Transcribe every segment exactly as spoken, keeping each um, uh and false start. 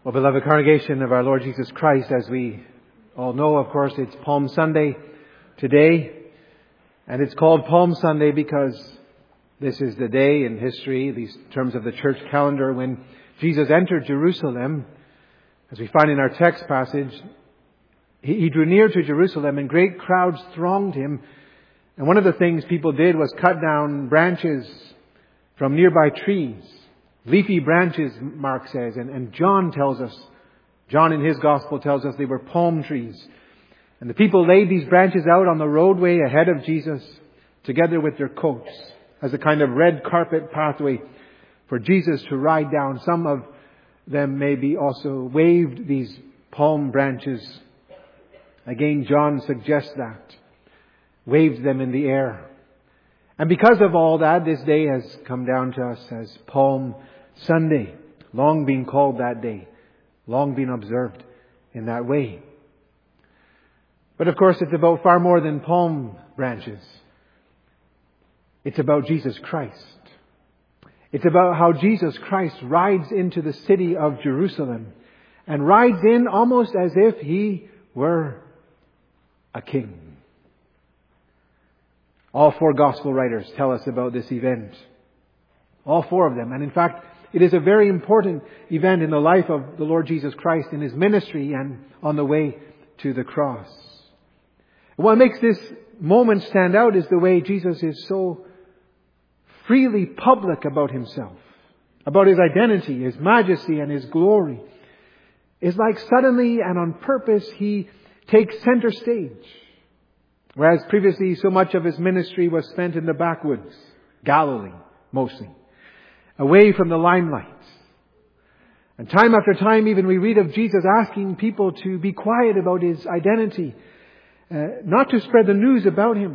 Well, beloved congregation of our Lord Jesus Christ, as we all know, of course, it's Palm Sunday today. And it's called Palm Sunday because this is the day in history, at least in terms of the church calendar, when Jesus entered Jerusalem. As we find in our text passage, he, he drew near to Jerusalem and great crowds thronged him. And one of the things people did was cut down branches from nearby trees. Leafy branches, Mark says, and, and John tells us, John in his gospel tells us they were palm trees. And the people laid these branches out on the roadway ahead of Jesus, together with their coats, as a kind of red carpet pathway for Jesus to ride down. Some of them maybe also waved these palm branches. Again, John suggests that. Waved them in the air. And because of all that, this day has come down to us as Palm Sunday. Long been called that day. Long been observed in that way. But of course, it's about far more than palm branches. It's about Jesus Christ. It's about how Jesus Christ rides into the city of Jerusalem and rides in almost as if he were a king. All four gospel writers tell us about this event. All four of them. And in fact, it is a very important event in the life of the Lord Jesus Christ in His ministry and on the way to the cross. What makes this moment stand out is the way Jesus is so freely public about Himself, about His identity, His majesty and His glory. It's like suddenly and on purpose He takes center stage. Whereas previously so much of His ministry was spent in the backwoods, Galilee mostly, away from the limelight. And time after time even we read of Jesus asking people to be quiet about His identity, uh, not to spread the news about Him.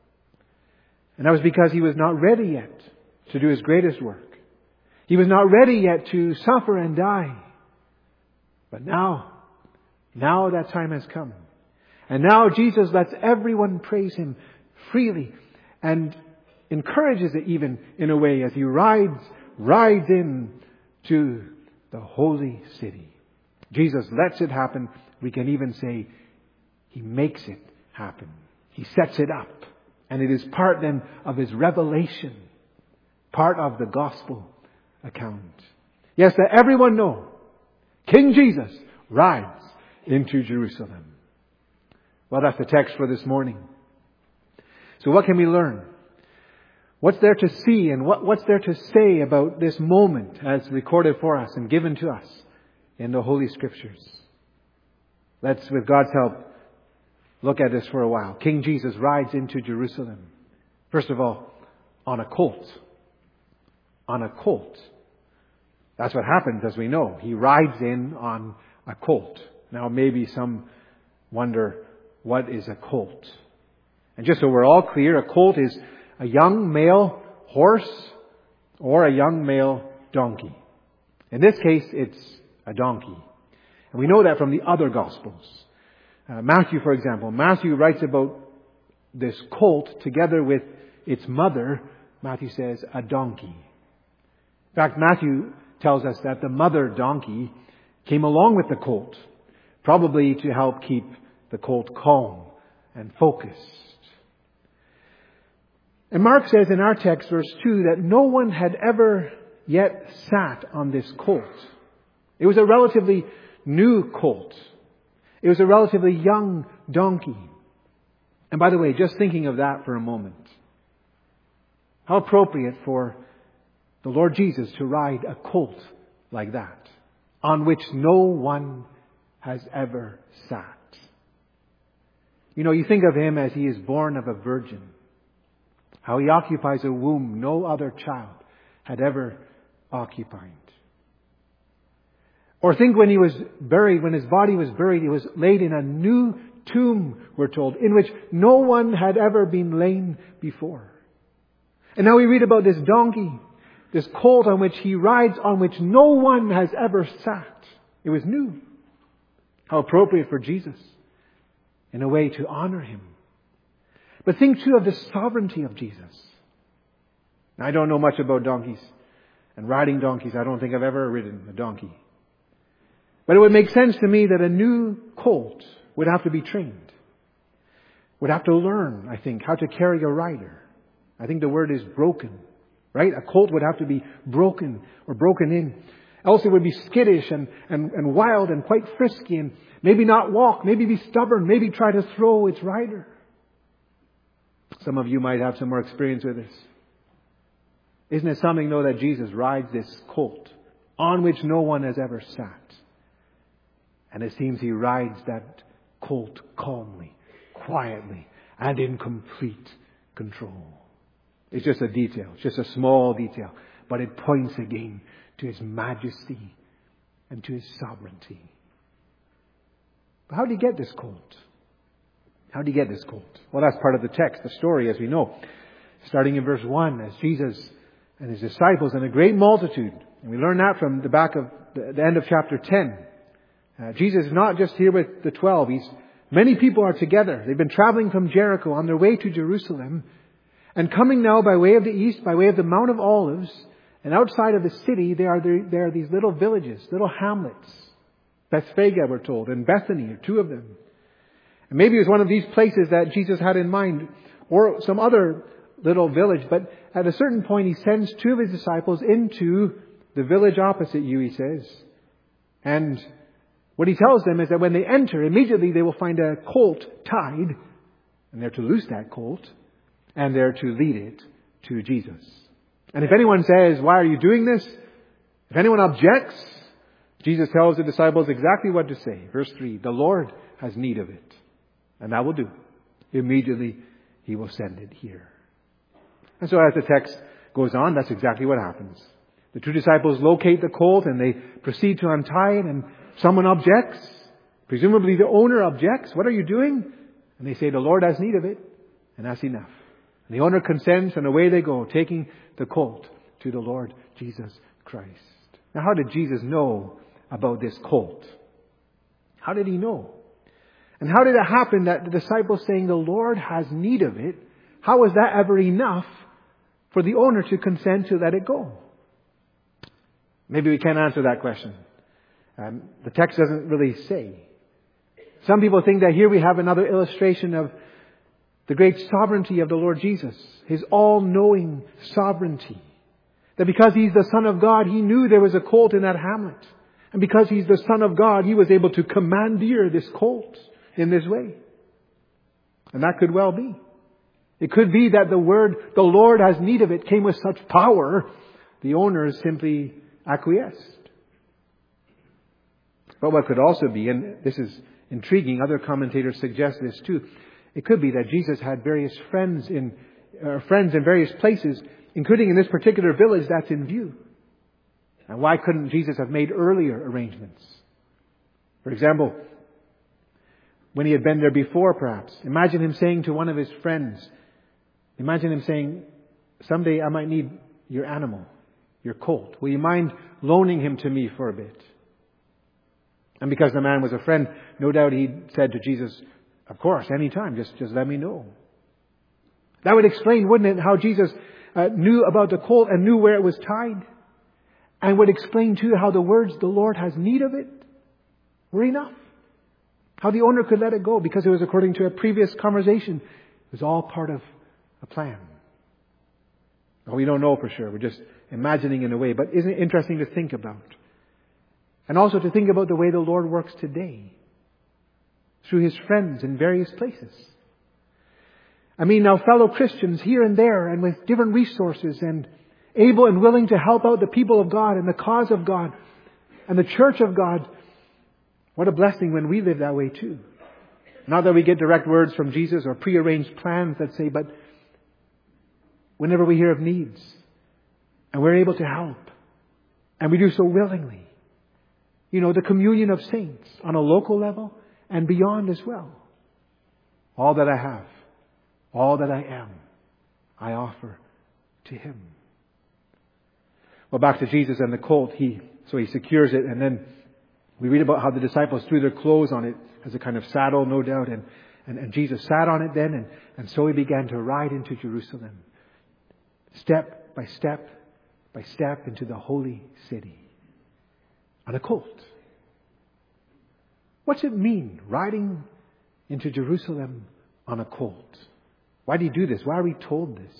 And that was because He was not ready yet to do His greatest work. He was not ready yet to suffer and die. But now, now that time has come. And now Jesus lets everyone praise Him freely and encourages it even in a way as He rides, rides in to the holy city. Jesus lets it happen. We can even say He makes it happen. He sets it up. And it is part then of His revelation, part of the gospel account. Yes, let everyone know King Jesus rides into Jerusalem. Well, that's the text for this morning. So what can we learn? What's there to see and what, what's there to say about this moment as recorded for us and given to us in the Holy Scriptures? Let's, with God's help, look at this for a while. King Jesus rides into Jerusalem. First of all, on a colt. On a colt. That's what happens, as we know. He rides in on a colt. Now, maybe some wonder, what is a colt? And just so we're all clear, a colt is a young male horse or a young male donkey. In this case, it's a donkey. And we know that from the other Gospels. Uh, Matthew, for example, Matthew writes about this colt together with its mother. Matthew says, a donkey. In fact, Matthew tells us that the mother donkey came along with the colt, probably to help keep the colt calm and focused. And Mark says in our text, verse two, that no one had ever yet sat on this colt. It was a relatively new colt. It was a relatively young donkey. And by the way, just thinking of that for a moment, how appropriate for the Lord Jesus to ride a colt like that, on which no one has ever sat. You know, you think of Him as He is born of a virgin, how He occupies a womb no other child had ever occupied. Or think when He was buried, when His body was buried, He was laid in a new tomb, we're told, in which no one had ever been lain before. And now we read about this donkey, this colt on which He rides, on which no one has ever sat. It was new. How appropriate for Jesus, in a way to honor Him. But think too of the sovereignty of Jesus. Now, I don't know much about donkeys and riding donkeys. I don't think I've ever ridden a donkey. But it would make sense to me that a new colt would have to be trained. Would have to learn, I think, how to carry a rider. I think the word is broken. Right? A colt would have to be broken or broken in. Else it would be skittish and, and, and wild and quite frisky and maybe not walk, maybe be stubborn, maybe try to throw its rider. Some of you might have some more experience with this. Isn't it something, though, that Jesus rides this colt on which no one has ever sat? And it seems He rides that colt calmly, quietly, and in complete control. It's just a detail. It's just a small detail. But it points again to His majesty and to His sovereignty. But how did He get this colt? How did He get this colt? Well, that's part of the text, the story, as we know. Starting in verse one, as Jesus and His disciples and a great multitude. And we learn that from the back of the, the end of chapter ten. Uh, Jesus is not just here with the twelve. He's, many people are together. They've been traveling from Jericho on their way to Jerusalem. And coming now by way of the east, by way of the Mount of Olives, and outside of the city, there are, there, there are these little villages, little hamlets. Bethphage, we're told, and Bethany are two of them. And maybe it was one of these places that Jesus had in mind, or some other little village. But at a certain point, He sends two of His disciples into the village opposite you, He says. And what He tells them is that when they enter, immediately they will find a colt tied. And they're to loose that colt. And they're to lead it to Jesus. And if anyone says, why are you doing this? If anyone objects, Jesus tells the disciples exactly what to say. Verse three, the Lord has need of it. And that will do. Immediately He will send it here. And so as the text goes on, that's exactly what happens. The two disciples locate the colt and they proceed to untie it, and someone objects. Presumably the owner objects. What are you doing? And they say, the Lord has need of it. And that's enough. And the owner consents, and away they go, taking the colt to the Lord Jesus Christ. Now, how did Jesus know about this colt? How did He know? And how did it happen that the disciples saying the Lord has need of it, how was that ever enough for the owner to consent to let it go? Maybe we can't answer that question. Um, the text doesn't really say. Some people think that here we have another illustration of the great sovereignty of the Lord Jesus. His all-knowing sovereignty. That because He's the Son of God, He knew there was a colt in that hamlet. And because He's the Son of God, He was able to commandeer this colt in this way. And that could well be. It could be that the word, the Lord has need of it, came with such power, the owners simply acquiesced. But what could also be, and this is intriguing, other commentators suggest this too, it could be that Jesus had various friends in uh, friends in various places, including in this particular village that's in view. And why couldn't Jesus have made earlier arrangements? For example, when He had been there before, perhaps. Imagine Him saying to one of His friends, imagine Him saying, someday I might need your animal, your colt. Will you mind loaning him to me for a bit? And because the man was a friend, no doubt he said to Jesus, of course, anytime, just, just let me know. That would explain, wouldn't it, how Jesus uh, knew about the colt and knew where it was tied. And would explain too how the words, the Lord has need of it, were enough. How the owner could let it go because it was according to a previous conversation. It was all part of a plan. Well, we don't know for sure. We're just imagining in a way. But isn't it interesting to think about? And also to think about the way the Lord works today. Through His friends in various places. I mean, now fellow Christians here and there and with different resources and able and willing to help out the people of God and the cause of God and the church of God. What a blessing when we live that way too. Not that we get direct words from Jesus or prearranged plans, let's say, but whenever we hear of needs and we're able to help and we do so willingly. You know, the communion of saints on a local level and beyond as well. All that I have, all that I am, I offer to Him. Well, back to Jesus and the colt. He so He secures it, and then we read about how the disciples threw their clothes on it as a kind of saddle, no doubt, and, and, and Jesus sat on it then, and, and so He began to ride into Jerusalem. Step by step by step into the holy city. On a colt. What's it mean, riding into Jerusalem on a colt? Why do you do this? Why are we told this?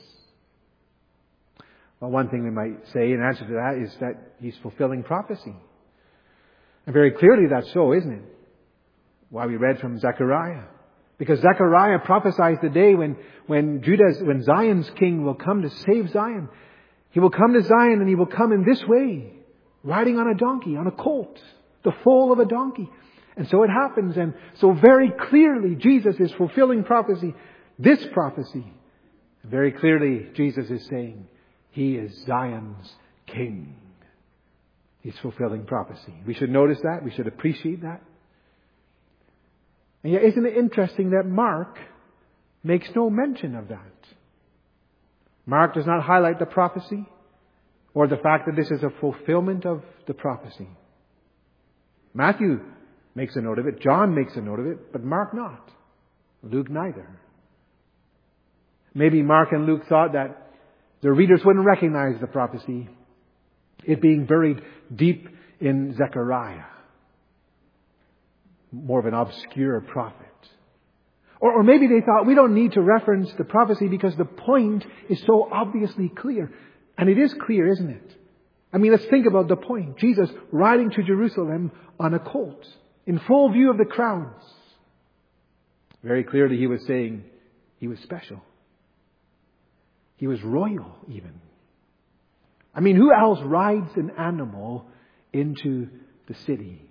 Well, one thing we might say in answer to that is that he's fulfilling prophecy. And very clearly that's so, isn't it? Why we read from Zechariah. Because Zechariah prophesies the day when, when Judah's, when Zion's king will come to save Zion. He will come to Zion and he will come in this way, riding on a donkey, on a colt, the foal of a donkey. And so it happens. And so very clearly Jesus is fulfilling prophecy, this prophecy. Very clearly Jesus is saying he is Zion's king. He's fulfilling prophecy. We should notice that. We should appreciate that. And yet, isn't it interesting that Mark makes no mention of that? Mark does not highlight the prophecy or the fact that this is a fulfillment of the prophecy. Matthew makes a note of it. John makes a note of it, but Mark not. Luke neither. Maybe Mark and Luke thought that the readers wouldn't recognize the prophecy, it being buried deep in Zechariah. More of an obscure prophet. Or, or maybe they thought we don't need to reference the prophecy because the point is so obviously clear. And it is clear, isn't it? I mean, let's think about the point. Jesus riding to Jerusalem on a colt in full view of the crowds. Very clearly he was saying he was special. He was royal even. I mean, who else rides an animal into the city?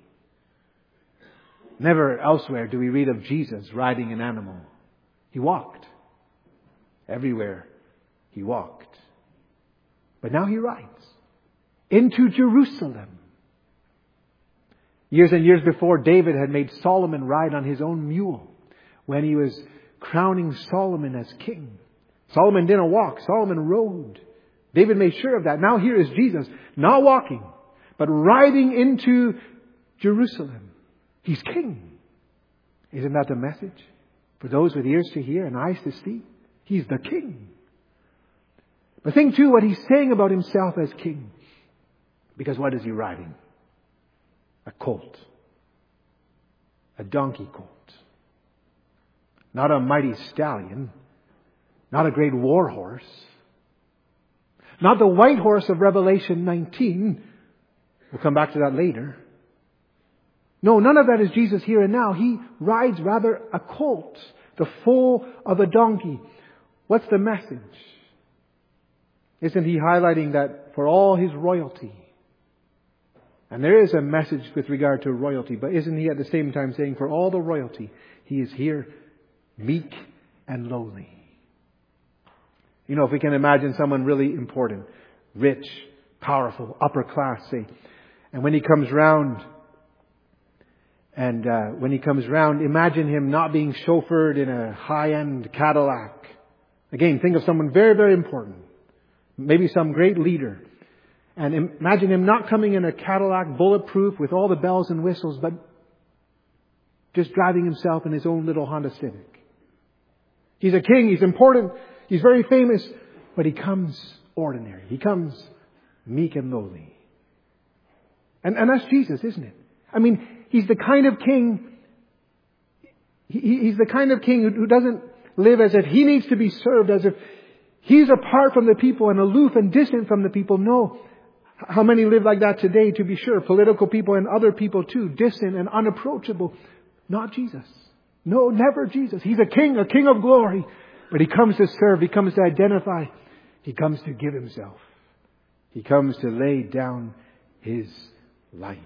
Never elsewhere do we read of Jesus riding an animal. He walked. Everywhere he walked. But now he rides into Jerusalem. Years and years before, David had made Solomon ride on his own mule when he was crowning Solomon as king. Solomon didn't walk. Solomon rode. David made sure of that. Now here is Jesus, not walking, but riding into Jerusalem. He's king. Isn't that the message? For those with ears to hear and eyes to see, he's the king. But think too what he's saying about himself as king. Because what is he riding? A colt. A donkey colt. Not a mighty stallion. Not a great war horse. Not the white horse of Revelation nineteen. We'll come back to that later. No, none of that is Jesus here and now. He rides rather a colt, the foal of a donkey. What's the message? Isn't he highlighting that for all his royalty? And there is a message with regard to royalty, but isn't he at the same time saying for all the royalty, he is here meek and lowly? You know, if we can imagine someone really important, rich, powerful, upper class, say, and when he comes round, and uh, when he comes round, imagine him not being chauffeured in a high-end Cadillac. Again, think of someone very, very important. Maybe some great leader. And imagine him not coming in a Cadillac bulletproof with all the bells and whistles, but just driving himself in his own little Honda Civic. He's a king. He's important. He's very famous. But he comes ordinary. He comes meek and lowly. And, and that's Jesus, isn't it? I mean, he's the kind of king, he, he's the kind of king who, who doesn't live as if he needs to be served, as if he's apart from the people and aloof and distant from the people. No. How many live like that today, to be sure? Political people and other people too, distant and unapproachable. Not Jesus. No, never Jesus. He's a king, a king of glory. But he comes to serve. He comes to identify. He comes to give himself. He comes to lay down his life.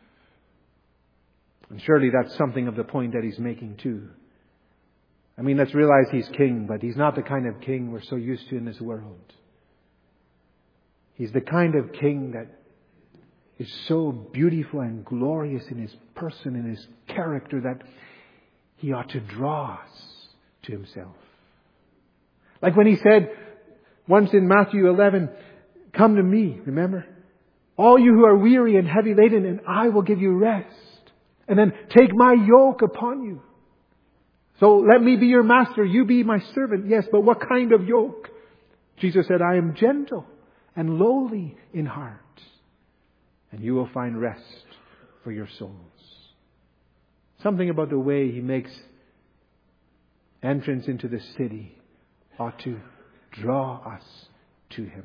And surely that's something of the point that he's making too. I mean, let's realize he's king, but he's not the kind of king we're so used to in this world. He's the kind of king that is so beautiful and glorious in his person, in his character, that he ought to draw us to himself. Like when he said once in Matthew eleven, "Come to me," remember? "All you who are weary and heavy laden, and I will give you rest. And then take my yoke upon you." So let me be your master, you be my servant. Yes, but what kind of yoke? Jesus said, "I am gentle and lowly in heart, and you will find rest for your souls." Something about the way He makes entrance into the city ought to draw us to Him.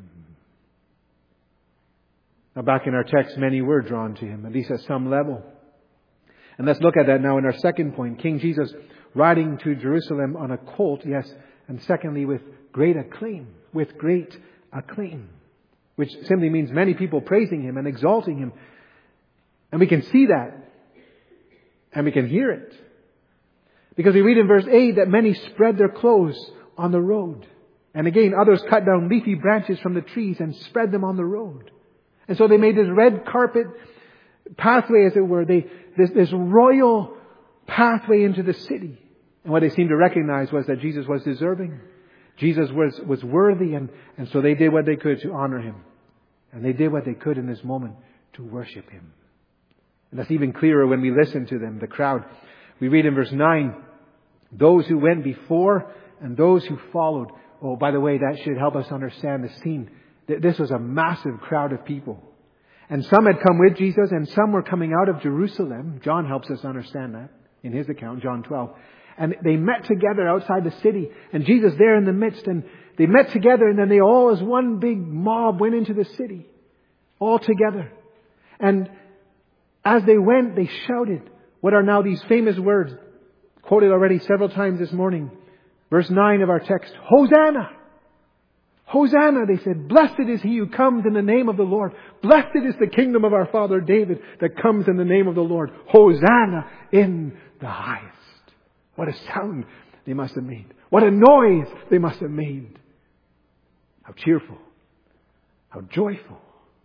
Now back in our text, many were drawn to Him, at least at some level. And let's look at that now in our second point. King Jesus riding to Jerusalem on a colt, yes, and secondly with great acclaim, with great acclaim, which simply means many people praising Him and exalting Him. And we can see that, and we can hear it. Because we read in verse eight that many spread their clothes on the road. And again, others cut down leafy branches from the trees and spread them on the road. And so they made this red carpet pathway, as it were, they, this, this royal pathway into the city. And what they seemed to recognize was that Jesus was deserving. Jesus was, was worthy, and, and so they did what they could to honor Him. And they did what they could in this moment to worship Him. And that's even clearer when we listen to them, the crowd. We read in verse nine, those who went before and those who followed. Oh, by the way, that should help us understand the scene. This was a massive crowd of people. And some had come with Jesus and some were coming out of Jerusalem. John helps us understand that in his account, John twelve. And they met together outside the city and Jesus there in the midst. And they met together and then they all as one big mob went into the city. All together. And as they went, they shouted what are now these famous words, quoted already several times this morning. Verse nine of our text, Hosanna! Hosanna, they said, blessed is He who comes in the name of the Lord. Blessed is the kingdom of our father David that comes in the name of the Lord. Hosanna in the highest. What a sound they must have made. What a noise they must have made. How cheerful. How joyful.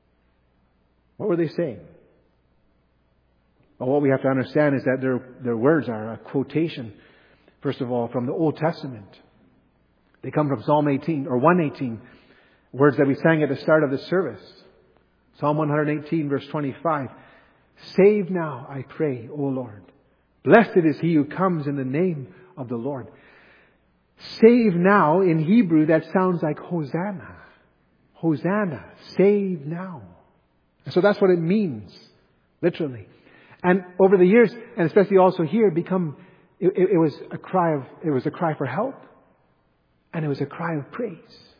What were they saying? Well, what we have to understand is that their, their words are a quotation, first of all, from the Old Testament. They come from Psalm eighteen or one eighteen, words that we sang at the start of the service. Psalm one eighteen, verse twenty-five. Save now, I pray, O Lord. Blessed is he who comes in the name of the Lord. Save now, in Hebrew, that sounds like Hosanna. Hosanna, save now. And so that's what it means, literally. And over the years, and especially also here, become it, it, it was a cry of it was a cry for help. And it was a cry of praise.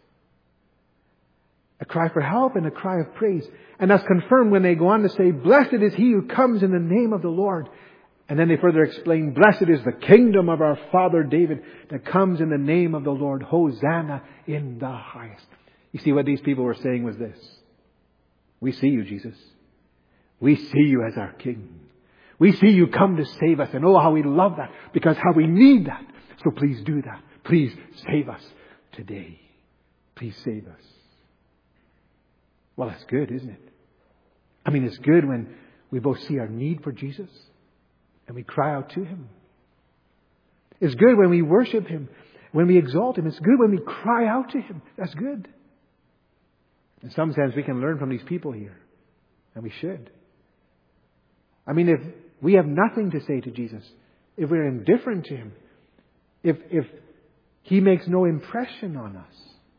A cry for help and a cry of praise. And that's confirmed when they go on to say, blessed is he who comes in the name of the Lord. And then they further explain, blessed is the kingdom of our father David that comes in the name of the Lord. Hosanna in the highest. You see, what these people were saying was this. We see you, Jesus. We see you as our King. We see you come to save us. And oh, how we love that. Because how we need that. So please do that. Please save us today. Please save us. Well, that's good, isn't it? I mean, it's good when we both see our need for Jesus and we cry out to Him. It's good when we worship Him, when we exalt Him. It's good when we cry out to Him. That's good. In some sense, we can learn from these people here. And we should. I mean, if we have nothing to say to Jesus, if we're indifferent to Him, if if He makes no impression on us,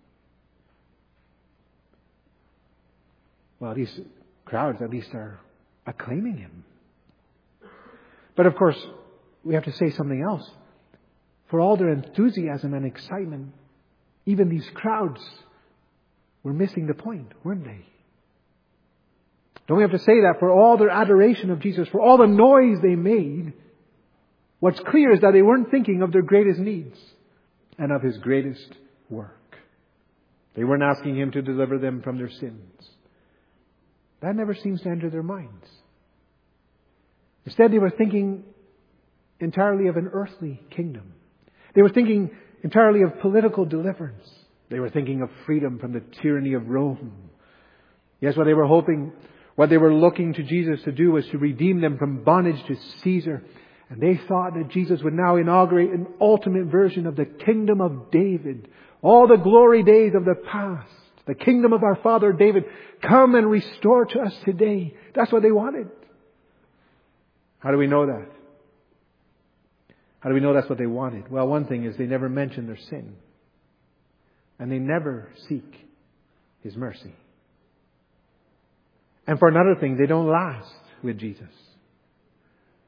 well, these crowds at least are acclaiming Him. But of course, we have to say something else. For all their enthusiasm and excitement, even these crowds were missing the point, weren't they? Don't we have to say that for all their adoration of Jesus, for all the noise they made, what's clear is that they weren't thinking of their greatest needs and of His greatest work. They weren't asking Him to deliver them from their sins. That never seems to enter their minds. Instead, they were thinking entirely of an earthly kingdom. They were thinking entirely of political deliverance. They were thinking of freedom from the tyranny of Rome. Yes, what they were hoping, what they were looking to Jesus to do was to redeem them from bondage to Caesar. And they thought that Jesus would now inaugurate an ultimate version of the kingdom of David. All the glory days of the past. The kingdom of our father David. Come and restore to us today. That's what they wanted. How do we know that? How do we know that's what they wanted? Well, one thing is they never mention their sin. And they never seek His mercy. And for another thing, they don't last with Jesus.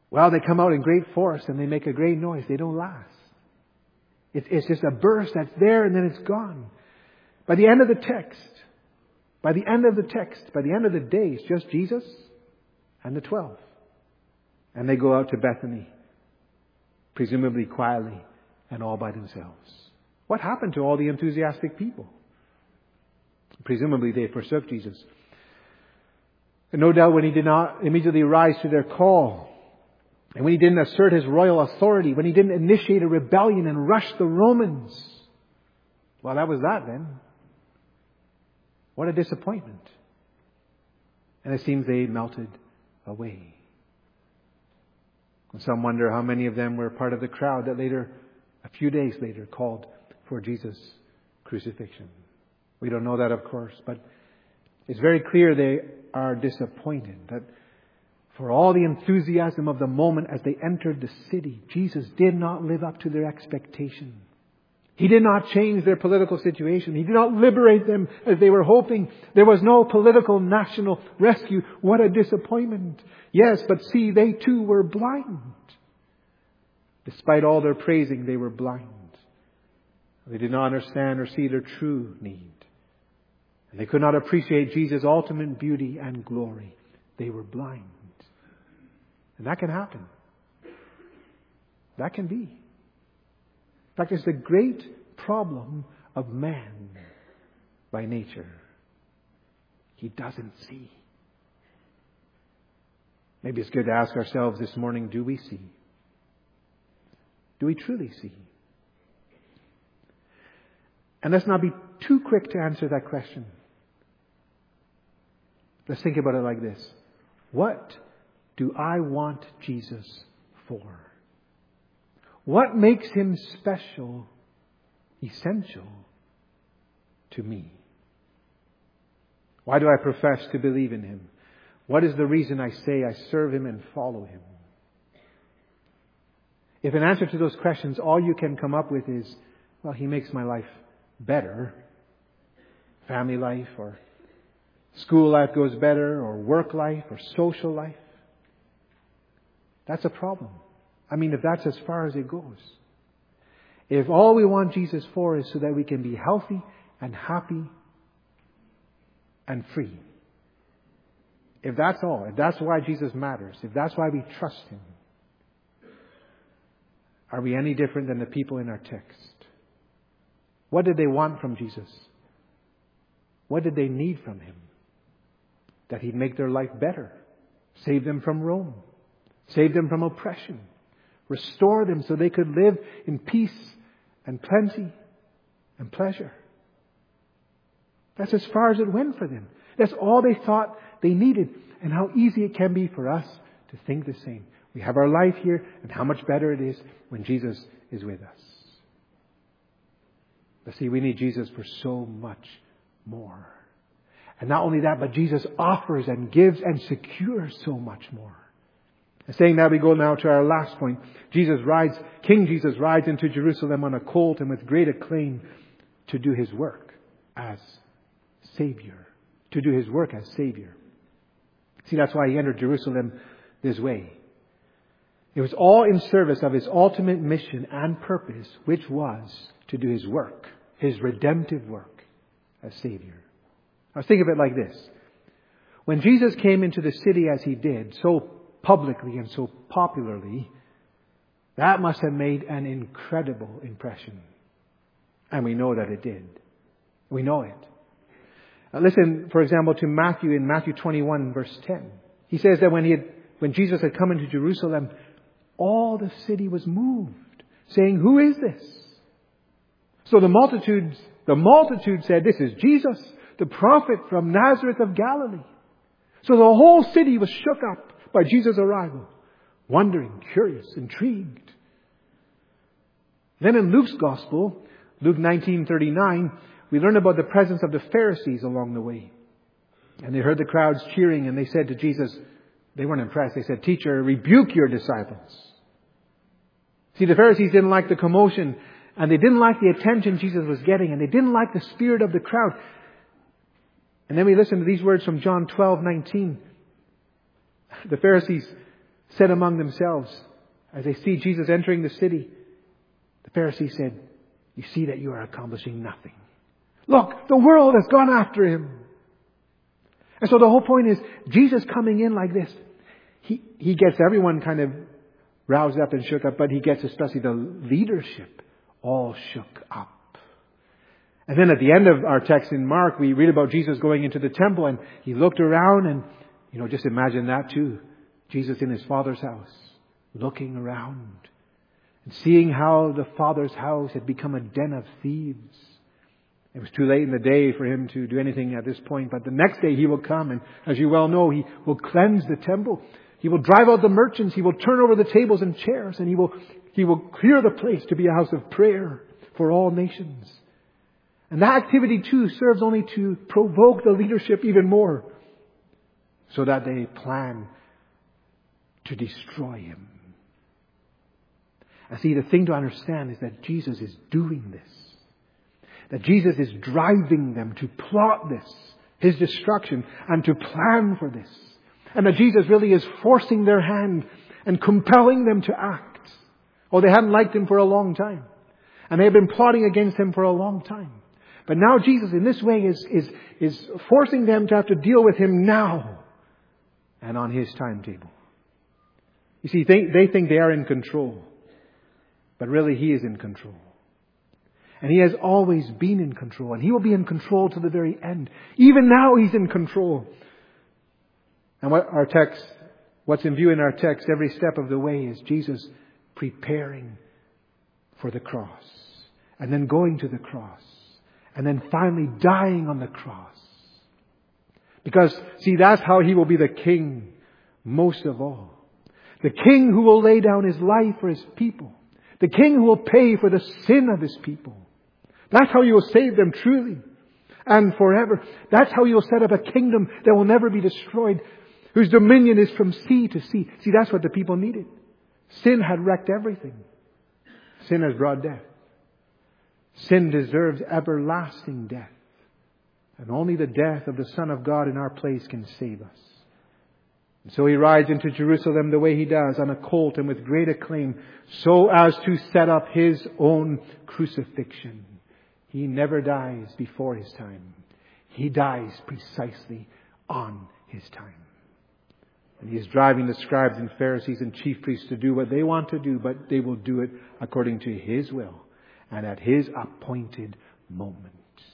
Well, they come out in great force and they make a great noise. They don't last. It's, it's just a burst that's there and then it's gone. By the end of the text, by the end of the text, by the end of the day, it's just Jesus and the twelve. And they go out to Bethany, presumably quietly and all by themselves. What happened to all the enthusiastic people? Presumably they forsook Jesus. And no doubt when he did not immediately rise to their call, and when he didn't assert his royal authority, when he didn't initiate a rebellion and rush the Romans, well, that was that then. What a disappointment. And it seems they melted away. And some wonder how many of them were part of the crowd that later, a few days later, called for Jesus' crucifixion. We don't know that, of course, but it's very clear they are disappointed that for all the enthusiasm of the moment as they entered the city, Jesus did not live up to their expectation. He did not change their political situation. He did not liberate them as they were hoping. There was no political national rescue. What a disappointment. Yes, but see, they too were blind. Despite all their praising, they were blind. They did not understand or see their true need. And they could not appreciate Jesus' ultimate beauty and glory. They were blind. And that can happen. That can be. In fact, it's the great problem of man by nature. He doesn't see. Maybe it's good to ask ourselves this morning, do we see? Do we truly see? And let's not be too quick to answer that question. Let's think about it like this. What do I want Jesus for? What makes him special, essential to me? Why do I profess to believe in him? What is the reason I say I serve him and follow him? If an answer to those questions, all you can come up with is, well, he makes my life better. Family life or school life goes better or work life or social life. That's a problem. I mean, if that's as far as it goes. If all we want Jesus for is so that we can be healthy and happy and free. If that's all, if that's why Jesus matters, if that's why we trust him, are we any different than the people in our text? What did they want from Jesus? What did they need from him? That he'd make their life better. Save them from Rome. Save them from oppression. Restore them so they could live in peace and plenty and pleasure. That's as far as it went for them. That's all they thought they needed. And how easy it can be for us to think the same. We have our life here, and how much better it is when Jesus is with us. But see, we need Jesus for so much more. And not only that, but Jesus offers and gives and secures so much more. And saying that, we go now to our last point. Jesus rides, King Jesus rides into Jerusalem on a colt and with great acclaim to do his work as Savior. To do his work as Savior. See, that's why he entered Jerusalem this way. It was all in service of his ultimate mission and purpose, which was to do his work, his redemptive work as Savior. Now think of it like this. When Jesus came into the city as he did, so publicly and so popularly, that must have made an incredible impression. And we know that it did. We know it. Now listen, for example, to Matthew in Matthew twenty-one, verse ten. He says that when he had, when Jesus had come into Jerusalem, all the city was moved, saying, "Who is this?" So the multitudes, the multitude said, "This is Jesus, the prophet from Nazareth of Galilee." So the whole city was shook up by Jesus' arrival, wondering, curious, intrigued. Then in Luke's Gospel, Luke nineteen thirty-nine, we learn about the presence of the Pharisees along the way. And they heard the crowds cheering and they said to Jesus, they weren't impressed. They said, "Teacher, rebuke your disciples." See, the Pharisees didn't like the commotion and they didn't like the attention Jesus was getting and they didn't like the spirit of the crowd. And then we listen to these words from John twelve nineteen. The Pharisees said among themselves, as they see Jesus entering the city, the Pharisees said, "You see that you are accomplishing nothing. Look, the world has gone after him." And so the whole point is, Jesus coming in like this, he, he gets everyone kind of roused up and shook up, but he gets especially the leadership all shook up. And then at the end of our text in Mark, we read about Jesus going into the temple, and he looked around, and, you know, just imagine that too. Jesus in his Father's house, looking around and seeing how the Father's house had become a den of thieves. It was too late in the day for him to do anything at this point, but the next day he will come, and as you well know, he will cleanse the temple. He will drive out the merchants. He will turn over the tables and chairs, and he will, he will clear the place to be a house of prayer for all nations. And that activity too serves only to provoke the leadership even more, so that they plan to destroy him. And see, the thing to understand is that Jesus is doing this. That Jesus is driving them to plot this, his destruction, and to plan for this. And that Jesus really is forcing their hand and compelling them to act. Oh, they hadn't liked him for a long time. And they had been plotting against him for a long time. But now Jesus in this way is, is, is forcing them to have to deal with him now and on his timetable. You see, they, they think they are in control. But really he is in control. And he has always been in control. And he will be in control to the very end. Even now he's in control. And what our text, what's in view in our text every step of the way is Jesus preparing for the cross. And then going to the cross. And then finally dying on the cross. Because, see, that's how he will be the king most of all. The king who will lay down his life for his people. The king who will pay for the sin of his people. That's how he will save them truly and forever. That's how he will set up a kingdom that will never be destroyed, whose dominion is from sea to sea. See, that's what the people needed. Sin had wrecked everything. Sin has brought death. Sin deserves everlasting death. And only the death of the Son of God in our place can save us. And so he rides into Jerusalem the way he does, on a colt and with great acclaim, so as to set up his own crucifixion. He never dies before his time. He dies precisely on his time. And he is driving the scribes and Pharisees and chief priests to do what they want to do, but they will do it according to his will and at his appointed moment.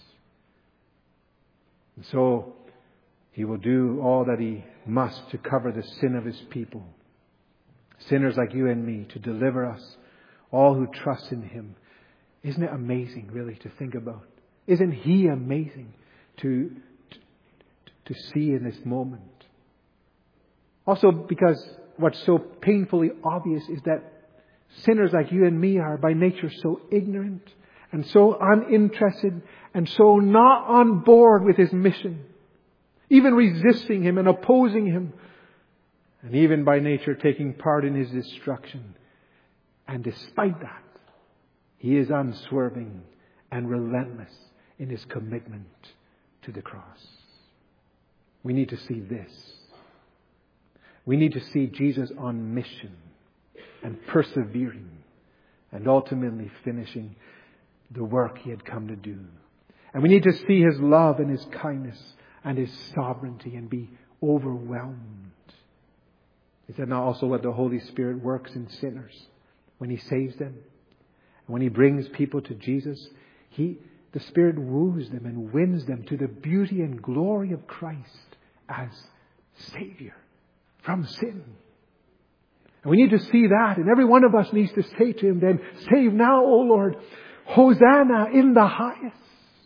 And so he will do all that he must to cover the sin of his people. Sinners like you and me, to deliver us, all who trust in him. Isn't it amazing, really, to think about? Isn't he amazing to, to, to see in this moment? Also, because what's so painfully obvious is that sinners like you and me are by nature so ignorant and so uninterested and so not on board with his mission. Even resisting him and opposing him. And even by nature taking part in his destruction. And despite that, he is unswerving and relentless in his commitment to the cross. We need to see this. We need to see Jesus on mission and persevering and ultimately finishing the work he had come to do. And we need to see his love and his kindness and his sovereignty and be overwhelmed. Is that not also what the Holy Spirit works in sinners when he saves them? And when he brings people to Jesus, he, the Spirit woos them and wins them to the beauty and glory of Christ as Savior from sin. And we need to see that, and every one of us needs to say to him then, "Save now, O Lord, Hosanna in the highest."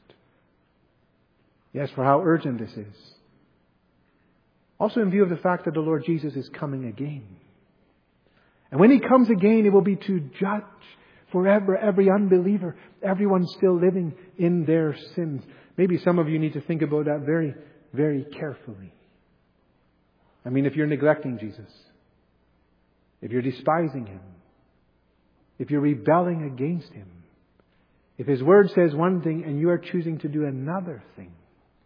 Yes, for how urgent this is. Also in view of the fact that the Lord Jesus is coming again. And when he comes again, it will be to judge forever every unbeliever, everyone still living in their sins. Maybe some of you need to think about that very, very carefully. I mean, if you're neglecting Jesus, if you're despising him, if you're rebelling against him, if his word says one thing and you are choosing to do another thing,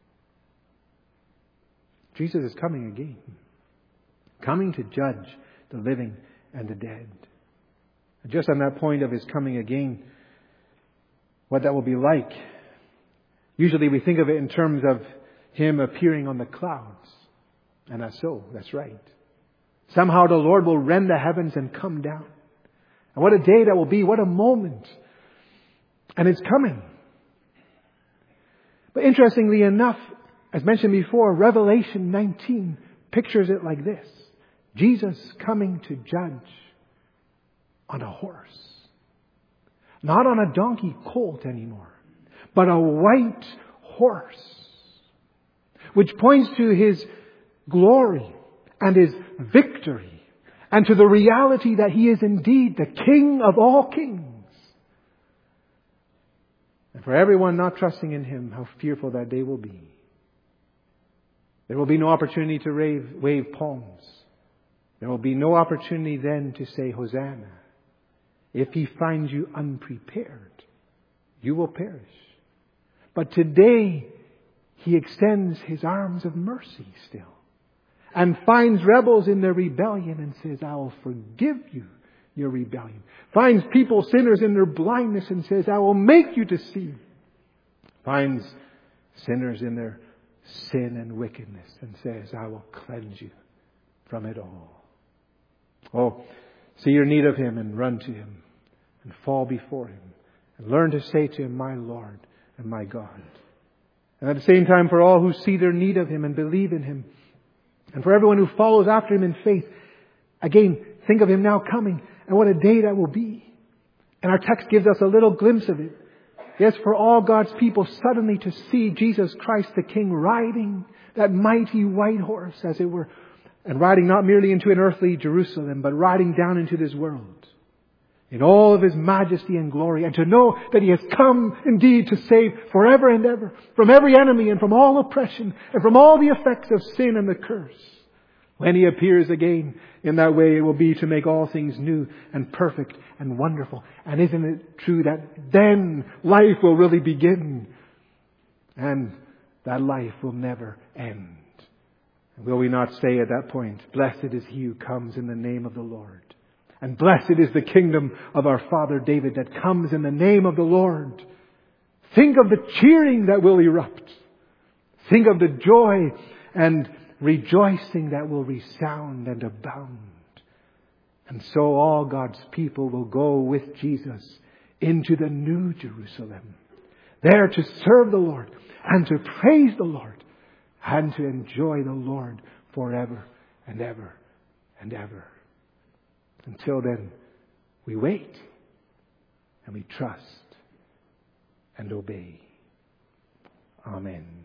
Jesus is coming again. Coming to judge the living and the dead. And just on that point of His coming again, what that will be like. Usually we think of it in terms of Him appearing on the clouds. And that's so. That's right. Somehow the Lord will rend the heavens and come down. And what a day that will be. What a moment. And it's coming. But interestingly enough, as mentioned before, Revelation nineteen pictures it like this. Jesus coming to judge on a horse. Not on a donkey colt anymore, but a white horse. Which points to His glory and His victory and to the reality that He is indeed the King of all kings. And for everyone not trusting in Him, how fearful that day will be. There will be no opportunity to wave, wave palms. There will be no opportunity then to say, Hosanna. If He finds you unprepared, you will perish. But today, He extends His arms of mercy still. And finds rebels in their rebellion and says, I will forgive you your rebellion. Finds people, sinners, in their blindness and says, I will make you to see. Finds sinners in their sin and wickedness and says, I will cleanse you from it all. Oh, see your need of Him and run to Him and fall before Him and learn to say to Him, my Lord and my God. And at the same time, for all who see their need of Him and believe in Him, and for everyone who follows after Him in faith, again, think of Him now coming, and what a day that will be. And our text gives us a little glimpse of it. Yes, for all God's people suddenly to see Jesus Christ the King riding that mighty white horse, as it were, and riding not merely into an earthly Jerusalem, but riding down into this world in all of His majesty and glory, and to know that He has come indeed to save forever and ever from every enemy and from all oppression and from all the effects of sin and the curse. When He appears again in that way, it will be to make all things new and perfect and wonderful. And isn't it true that then life will really begin? And that life will never end. Will we not say at that point, blessed is He who comes in the name of the Lord. And blessed is the kingdom of our father David that comes in the name of the Lord. Think of the cheering that will erupt. Think of the joy and rejoicing that will resound and abound. And so all God's people will go with Jesus into the new Jerusalem, there to serve the Lord and to praise the Lord and to enjoy the Lord forever and ever and ever. Until then, we wait and we trust and obey. Amen.